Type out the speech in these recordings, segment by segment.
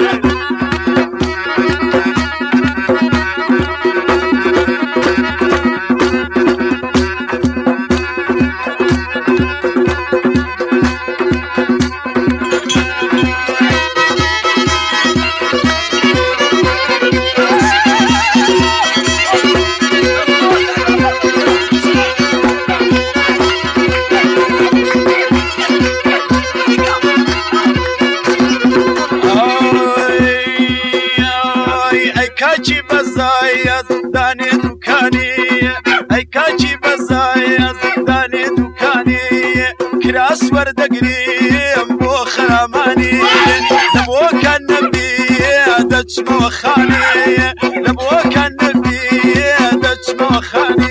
کاچی بەزایە زندانێ دوکانی ئەی کاچی بەزایە زندانێ دوکانی کراس وەردەگریم بۆ خەرامانی لەبۆ کە نەبی دەچمەوە خانی لەبۆ کە نەبی دەچمەوە خانی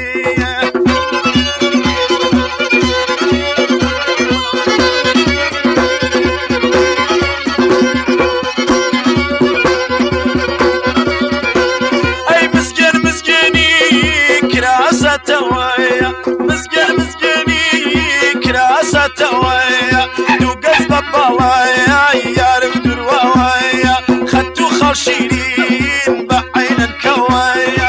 مزگەر مزگەنی کراسەتەوەیە دوو گەز بە باڵایە یارم درواوەیە خەت و خەڵشیرین بە عینەکەوەیە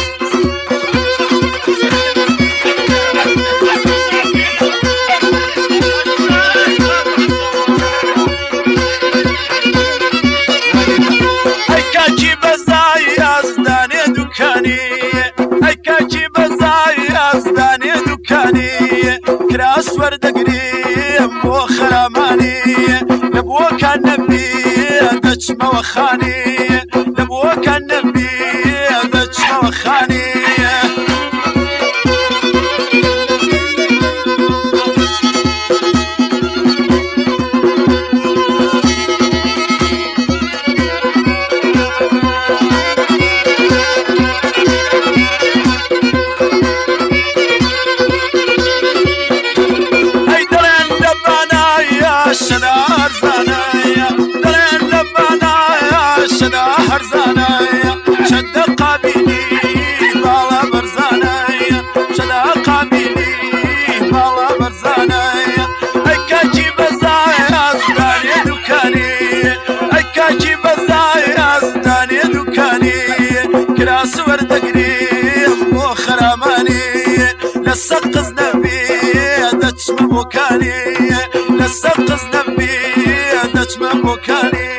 ئەی کاچی بەزای یازدانێ دوکانی ئەی کاچی بەزای یازدانێ دوکانی کراس وەردەگریم بۆ خەرامانی لەبۆ کە نەبی دەچمەوە خانی لەبۆ کە نەبی دەچمەوە خانی شنا هرزانايا دلين لبانايا شنا هرزانايا شد قابيلي بالا برزانايا شنا قابيلي بالا برزانايا اكاجي بزايا زداني دوكاني اكاجي بزايا زداني دوكاني كراس وردقريم وخراماني لسقز نبي دتش مبوكاني لسقز نبي دتش مبوكاني